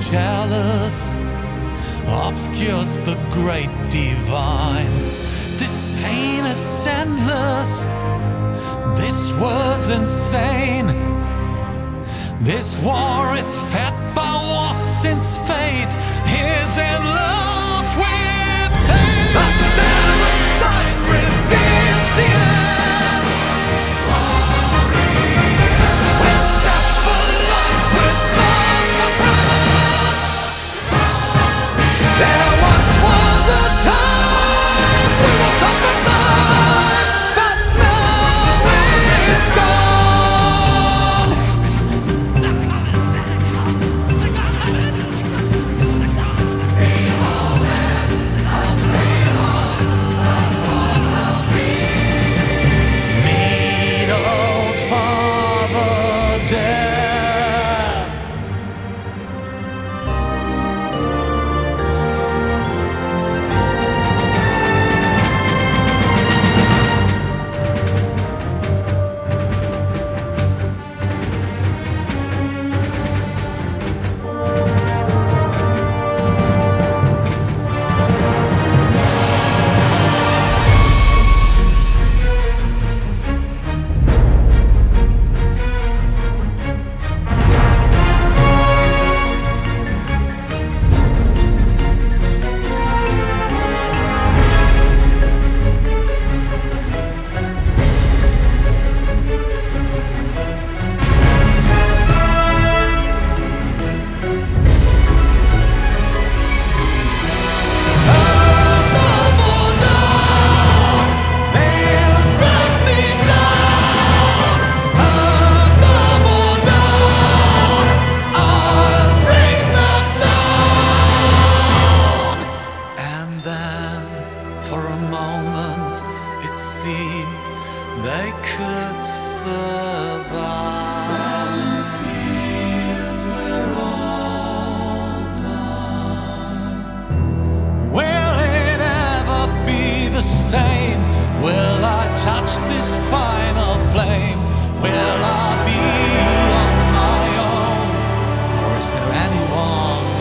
jealous obscures the great divine. This pain is endless, this world's insane. This war is fed by war since fate is in love with pain. The seventh sign reveals the end. With baffled lights, with lost my friends. There once was a time we were side by side, but now it's gone. Meet old Father Death. For a moment it seemed they could survive. 7 seas were all blind. Will it ever be the same? Will I touch this final flame? Will I be on my own? Or is there anyone